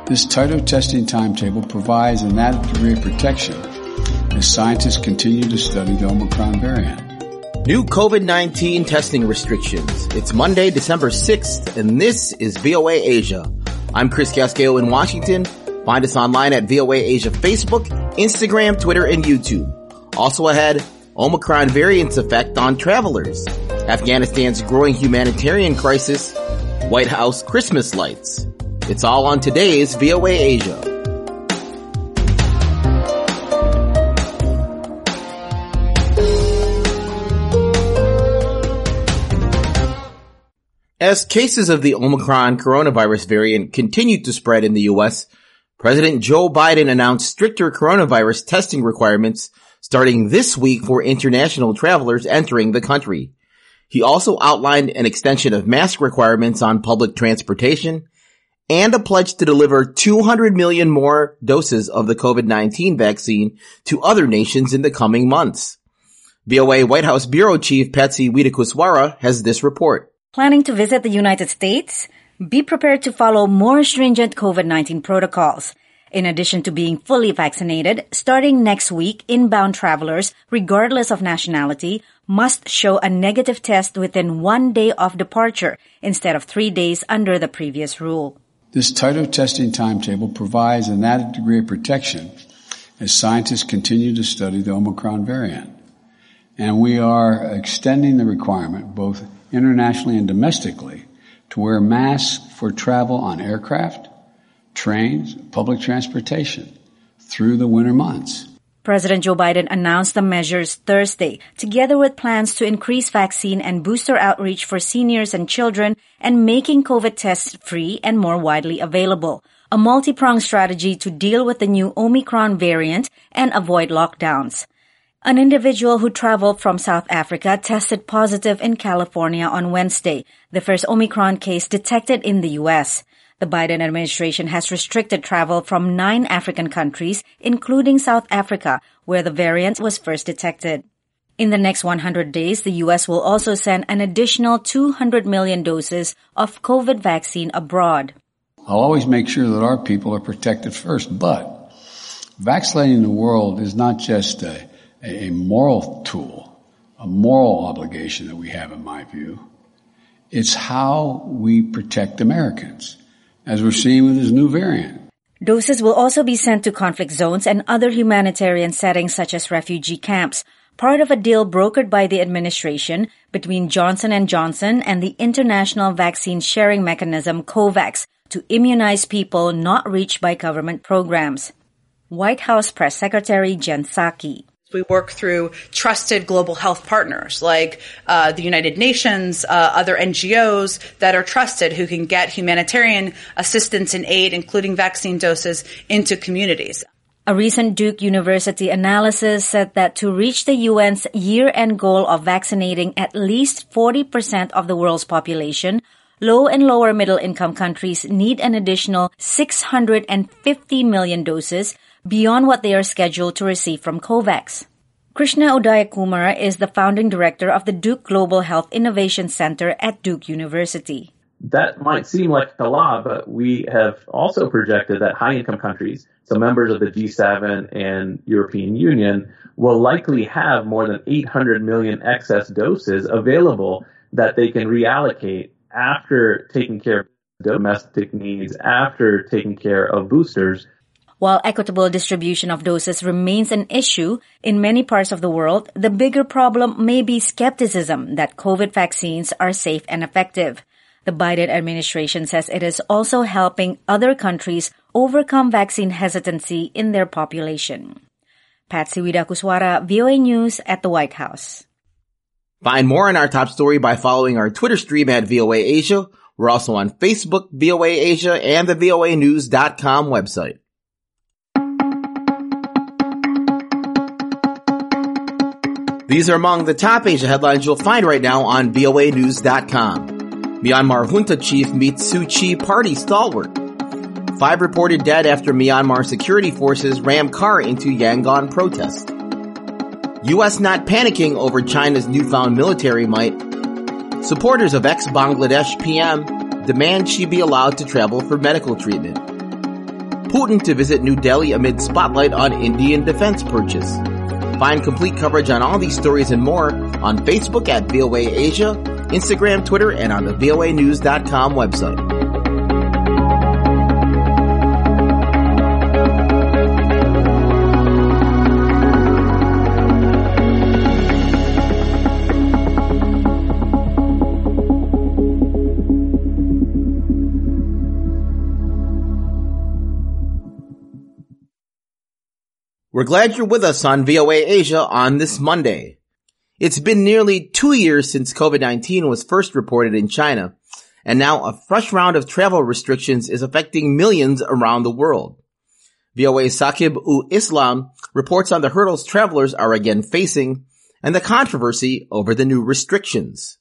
This tighter testing timetable provides an added degree of protection as scientists continue to study the Omicron variant. New COVID-19 testing restrictions. It's Monday, December 6th, and this is VOA Asia. I'm Chris Casquejo in Washington. Find us online at VOA Asia Facebook, Instagram, Twitter, and YouTube. Also ahead, Omicron variant's effect on travelers, Afghanistan's growing humanitarian crisis, White House Christmas lights. It's all on today's VOA Asia. As cases of the Omicron coronavirus variant continue to spread in the U.S., President Joe Biden announced stricter coronavirus testing requirements starting this week for international travelers entering the country. He also outlined an extension of mask requirements on public transportation and a pledge to deliver 200 million more doses of the COVID-19 vaccine to other nations in the coming months. VOA White House Bureau Chief Patsy Widakuswara has this report. Planning to visit the United States? Be prepared to follow more stringent COVID-19 protocols. In addition to being fully vaccinated, starting next week, inbound travelers, regardless of nationality, must show a negative test within 1 day of departure instead of 3 days under the previous rule. This tighter testing timetable provides an added degree of protection as scientists continue to study the Omicron variant. And we are extending the requirement, both internationally and domestically, to wear masks for travel on aircraft, trains, public transportation through the winter months. President Joe Biden announced the measures Thursday, together with plans to increase vaccine and booster outreach for seniors and children and making COVID tests free and more widely available. A multi-pronged strategy to deal with the new Omicron variant and avoid lockdowns. An individual who traveled from South Africa tested positive in California on Wednesday, the first Omicron case detected in the U.S. The Biden administration has restricted travel from 9 African countries, including South Africa, where the variant was first detected. In the next 100 days, the U.S. will also send an additional 200 million doses of COVID vaccine abroad. I'll always make sure that our people are protected first, but vaccinating the world is not just a moral tool, a moral obligation that we have, in my view. It's how we protect Americans, as we're seeing with this new variant. Doses will also be sent to conflict zones and other humanitarian settings such as refugee camps, part of a deal brokered by the administration between Johnson & Johnson and the International Vaccine Sharing Mechanism, COVAX, to immunize people not reached by government programs. White House Press Secretary Jen Psaki. We work through trusted global health partners like the United Nations, other NGOs that are trusted who can get humanitarian assistance and aid, including vaccine doses, into communities. A recent Duke University analysis said that to reach the UN's year-end goal of vaccinating at least 40% of the world's population, low and lower middle-income countries need an additional 650 million doses beyond what they are scheduled to receive from COVAX. Krishna Udayakumar is the founding director of the Duke Global Health Innovation Center at Duke University. That might seem like a lot, but we have also projected that high-income countries, so members of the G7 and European Union, will likely have more than 800 million excess doses available that they can reallocate after taking care of domestic needs, after taking care of boosters. While equitable distribution of doses remains an issue in many parts of the world, the bigger problem may be skepticism that COVID vaccines are safe and effective. The Biden administration says it is also helping other countries overcome vaccine hesitancy in their population. Patsy Widakuswara, VOA News at the White House. Find more on our top story by following our Twitter stream at VOA Asia. We're also on Facebook, VOA Asia, and the voanews.com website. These are among the top Asia headlines you'll find right now on voanews.com. Myanmar junta chief meets Suu Kyi party stalwart. 5 reported dead after Myanmar security forces ram car into Yangon protest. U.S. not panicking over China's newfound military might. Supporters of ex-Bangladesh PM demand she be allowed to travel for medical treatment. Putin to visit New Delhi amid spotlight on Indian defense purchase. Find complete coverage on all these stories and more on Facebook at VOA Asia, Instagram, Twitter, and on the voanews.com website. We're glad you're with us on VOA Asia on this Monday. It's been nearly 2 years since COVID-19 was first reported in China, and now a fresh round of travel restrictions is affecting millions around the world. VOA's Saqib-ul-Islam reports on the hurdles travelers are again facing and the controversy over the new restrictions.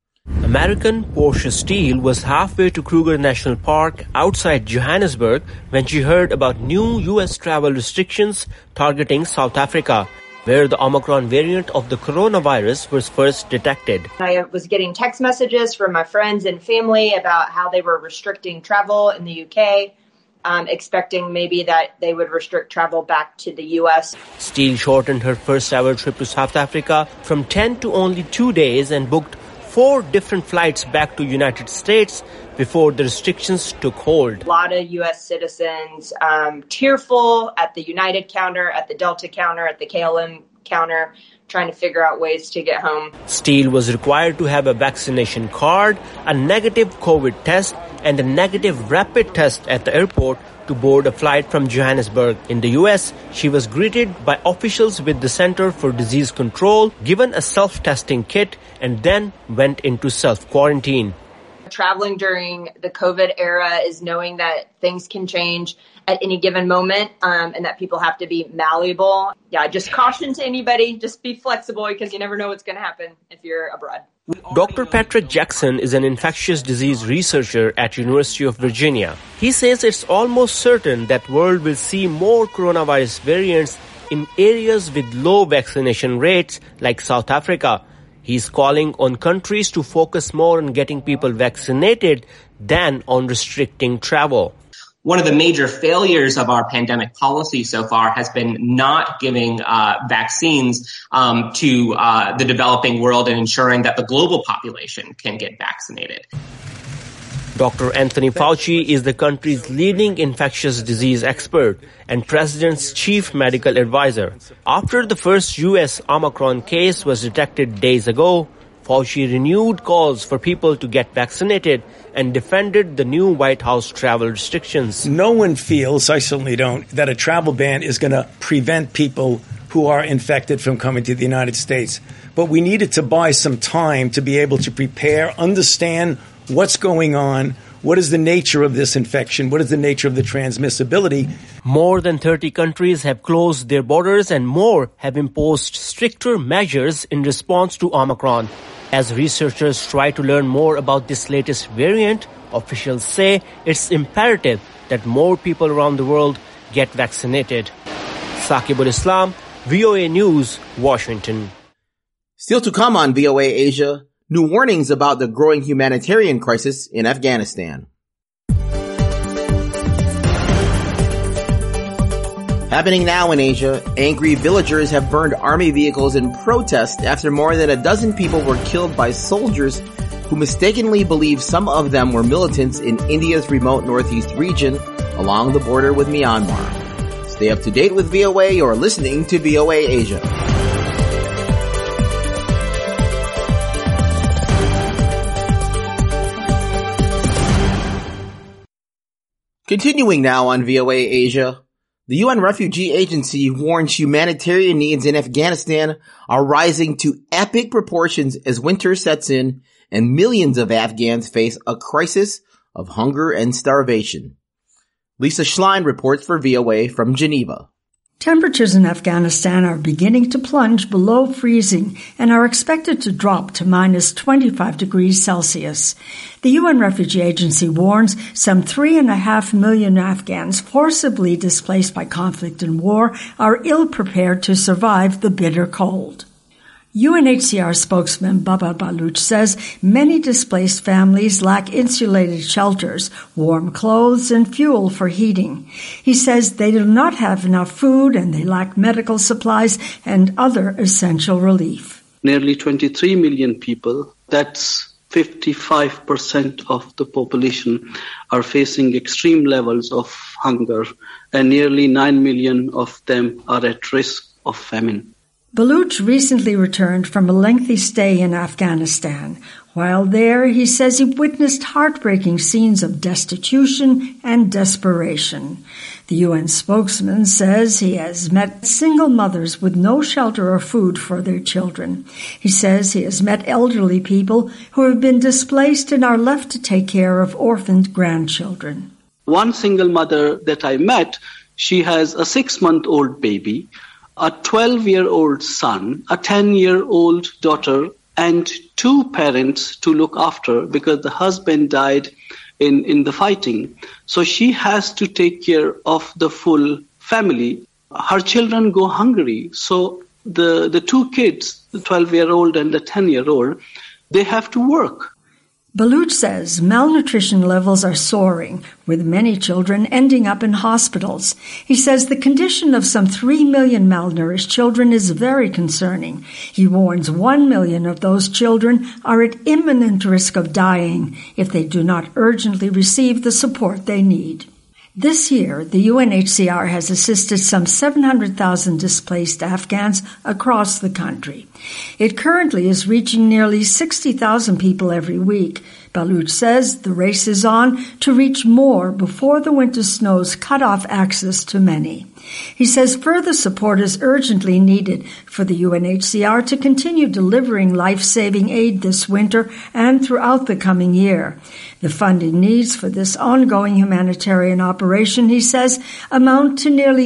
American Portia Steele was halfway to Kruger National Park outside Johannesburg when she heard about new U.S. travel restrictions targeting South Africa, where the Omicron variant of the coronavirus was first detected. I was getting text messages from my friends and family about how they were restricting travel in the UK, expecting maybe that they would restrict travel back to the U.S. Steele shortened her first ever trip to South Africa from 10 to only 2 days and booked 4 different flights back to United States before the restrictions took hold. A lot of U.S. citizens tearful at the United counter, at the Delta counter, at the KLM counter, trying to figure out ways to get home. Steele was required to have a vaccination card, a negative COVID test, and a negative rapid test at the airport to board a flight from Johannesburg. In the U.S., she was greeted by officials with the Center for Disease Control, given a self-testing kit, and then went into self-quarantine. Traveling during the COVID era is knowing that things can change at any given moment, and that people have to be malleable. Yeah, just caution to anybody, just be flexible because you never know what's going to happen if you're abroad. Dr. Patrick Jackson is an infectious disease researcher at University of Virginia. He says it's almost certain that world will see more coronavirus variants in areas with low vaccination rates like South Africa. He's calling on countries to focus more on getting people vaccinated than on restricting travel. One of the major failures of our pandemic policy so far has been not giving vaccines to the developing world and ensuring that the global population can get vaccinated. Dr. Anthony Fauci is the country's leading infectious disease expert and president's chief medical advisor. After the first U.S. Omicron case was detected days ago, Fauci renewed calls for people to get vaccinated and defended the new White House travel restrictions. No one feels, I certainly don't, that a travel ban is going to prevent people who are infected from coming to the United States. But we needed to buy some time to be able to prepare, understand what's going on, what is the nature of this infection, what is the nature of the transmissibility. More than 30 countries have closed their borders and more have imposed stricter measures in response to Omicron. As researchers try to learn more about this latest variant, officials say it's imperative that more people around the world get vaccinated. Saqib-ul-Islam, VOA News, Washington. Still to come on VOA Asia, new warnings about the growing humanitarian crisis in Afghanistan. Happening now in Asia, angry villagers have burned army vehicles in protest after more than a dozen people were killed by soldiers who mistakenly believed some of them were militants in India's remote northeast region along the border with Myanmar. Stay up to date with VOA. You're listening to VOA Asia. Continuing now on VOA Asia, the UN Refugee Agency warns humanitarian needs in Afghanistan are rising to epic proportions as winter sets in and millions of Afghans face a crisis of hunger and starvation. Lisa Schlein reports for VOA from Geneva. Temperatures in Afghanistan are beginning to plunge below freezing and are expected to drop to minus 25 degrees Celsius. The UN Refugee Agency warns some 3.5 million Afghans forcibly displaced by conflict and war are ill-prepared to survive the bitter cold. UNHCR spokesman Babar Baloch says many displaced families lack insulated shelters, warm clothes, and fuel for heating. He says they do not have enough food and they lack medical supplies and other essential relief. Nearly 23 million people, that's 55% of the population, are facing extreme levels of hunger, and nearly 9 million of them are at risk of famine. Baloch recently returned from a lengthy stay in Afghanistan. While there, he says he witnessed heartbreaking scenes of destitution and desperation. The UN spokesman says he has met single mothers with no shelter or food for their children. He says he has met elderly people who have been displaced and are left to take care of orphaned grandchildren. One single mother that I met, she has a 6-month-old baby, a 12-year-old son, a 10-year-old daughter, and 2 parents to look after because the husband died in the fighting. So she has to take care of the full family. Her children go hungry. So the 2 kids, the 12-year-old and the 10-year-old, they have to work. Baloch says malnutrition levels are soaring, with many children ending up in hospitals. He says the condition of some 3 million malnourished children is very concerning. He warns 1 million of those children are at imminent risk of dying if they do not urgently receive the support they need. This year, the UNHCR has assisted some 700,000 displaced Afghans across the country. It currently is reaching nearly 60,000 people every week. Baloch says the race is on to reach more before the winter snows cut off access to many. He says further support is urgently needed for the UNHCR to continue delivering life-saving aid this winter and throughout the coming year. The funding needs for this ongoing humanitarian operation, he says, amount to nearly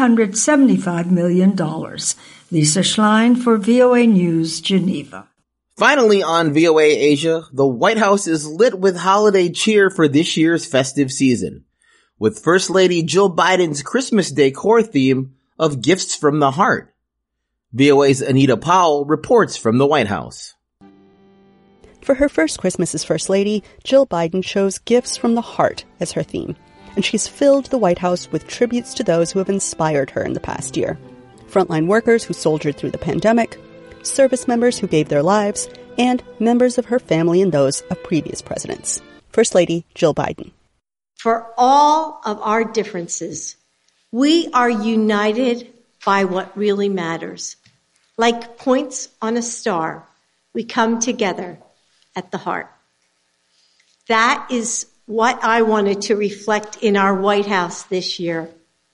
$375 million. Lisa Schlein for VOA News, Geneva. Finally on VOA Asia, the White House is lit with holiday cheer for this year's festive season, with First Lady Jill Biden's Christmas decor theme of Gifts from the Heart. VOA's Anita Powell reports from the White House. For her first Christmas as First Lady, Jill Biden chose Gifts from the Heart as her theme, and she's filled the White House with tributes to those who have inspired her in the past year. Frontline workers who soldiered through the pandemic, service members who gave their lives, and members of her family and those of previous presidents. First Lady Jill Biden. For all of our differences, we are united by what really matters. Like points on a star, we come together at the heart. That is what I wanted to reflect in our White House this year.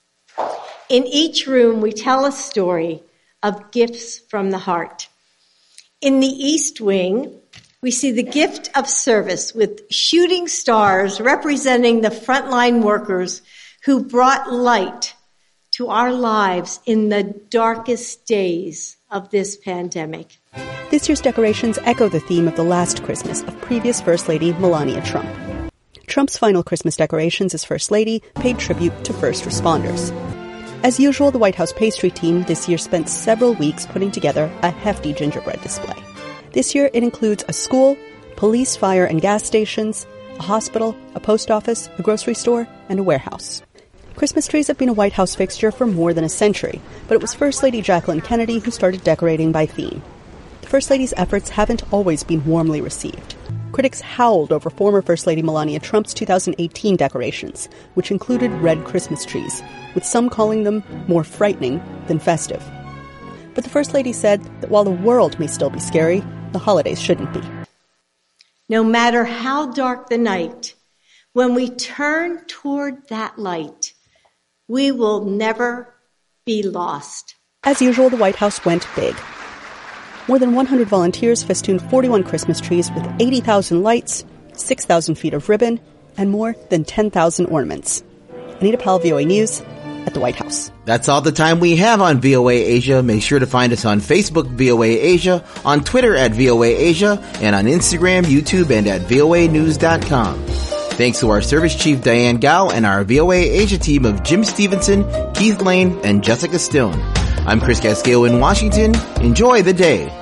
In each room, we tell a story of gifts from the heart. In the East Wing, we see the gift of service with shooting stars representing the frontline workers who brought light to our lives in the darkest days of this pandemic. This year's decorations echo the theme of the last Christmas of previous First Lady Melania Trump. Trump's final Christmas decorations as First Lady paid tribute to first responders. As usual, the White House pastry team this year spent several weeks putting together a hefty gingerbread display. This year, it includes a school, police, fire, and gas stations, a hospital, a post office, a grocery store, and a warehouse. Christmas trees have been a White House fixture for more than a century, but it was First Lady Jacqueline Kennedy who started decorating by theme. The First Lady's efforts haven't always been warmly received. Critics howled over former First Lady Melania Trump's 2018 decorations, which included red Christmas trees, with some calling them more frightening than festive. But the First Lady said that while the world may still be scary, the holidays shouldn't be. No matter how dark the night, when we turn toward that light, we will never be lost. As usual, the White House went big. More than 100 volunteers festooned 41 Christmas trees with 80,000 lights, 6,000 feet of ribbon, and more than 10,000 ornaments. Anita Powell, VOA News, at the White House. That's all the time we have on VOA Asia. Make sure to find us on Facebook, VOA Asia, on Twitter at VOA Asia, and on Instagram, YouTube, and at voanews.com. Thanks to our service chief, Diane Gao, and our VOA Asia team of Jim Stevenson, Keith Lane, and Jessica Stone. I'm Chris Casquejo in Washington. Enjoy the day.